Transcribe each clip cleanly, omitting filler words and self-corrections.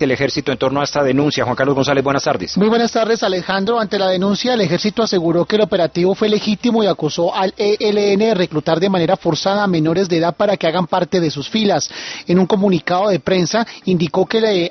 el ejército en torno a esta denuncia? Juan Carlos González, buenas tardes. Muy buenas tardes, Alejandro. Ante la denuncia, el ejército aseguró que el operativo fue legítimo y acusó al ELN de reclutar de manera forzada a menores de edad para que hagan parte de sus filas. En un comunicado de prensa indicó que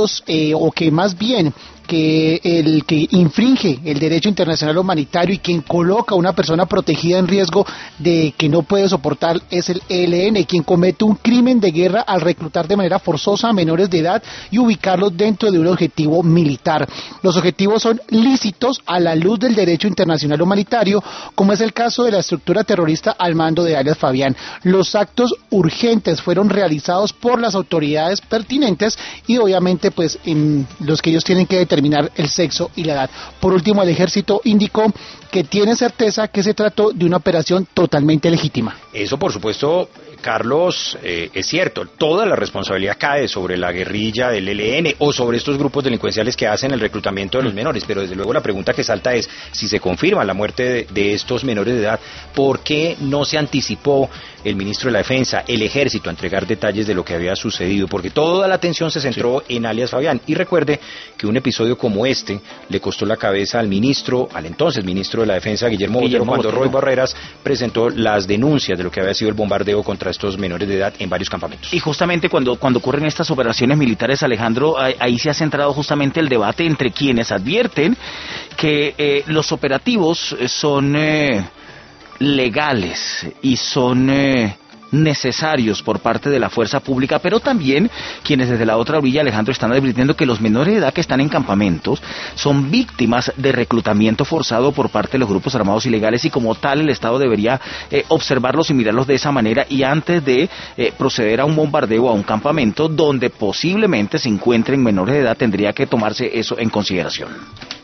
que el que infringe el derecho internacional humanitario y quien coloca a una persona protegida en riesgo de que no puede soportar es el ELN, quien comete un crimen de guerra al reclutar de manera forzosa a menores de edad y ubicarlos dentro de un objetivo militar. Los objetivos son lícitos a la luz del derecho internacional humanitario, como es el caso de la estructura terrorista al mando de alias Fabián. Los actos urgentes fueron realizados por las autoridades pertinentes y obviamente pues en los que ellos tienen que determinar el sexo y la edad. Por último, el ejército indicó que tiene certeza que se trató de una operación totalmente legítima. Eso, por supuesto, Carlos, es cierto. Toda la responsabilidad cae sobre la guerrilla del ELN o sobre estos grupos delincuenciales que hacen el reclutamiento de los menores. Pero desde luego la pregunta que salta es, si se confirma la muerte de estos menores de edad, ¿por qué no se anticipó el ministro de la Defensa, el ejército, a entregar detalles de lo que había sucedido? Porque toda la atención se centró en alias Fabián. Y recuerde que un episodio como este le costó la cabeza al entonces ministro de la Defensa, Guillermo Botero, cuando Roy Barreras presentó las denuncias de lo que había sido el bombardeo contra estos menores de edad en varios campamentos. Y justamente cuando ocurren estas operaciones militares, Alejandro, ahí se ha centrado justamente el debate entre quienes advierten que los operativos son legales y son necesarios por parte de la fuerza pública, pero también quienes desde la otra orilla, Alejandro, están advirtiendo que los menores de edad que están en campamentos son víctimas de reclutamiento forzado por parte de los grupos armados ilegales y como tal el Estado debería observarlos y mirarlos de esa manera y antes de proceder a un bombardeo a un campamento donde posiblemente se encuentren menores de edad tendría que tomarse eso en consideración.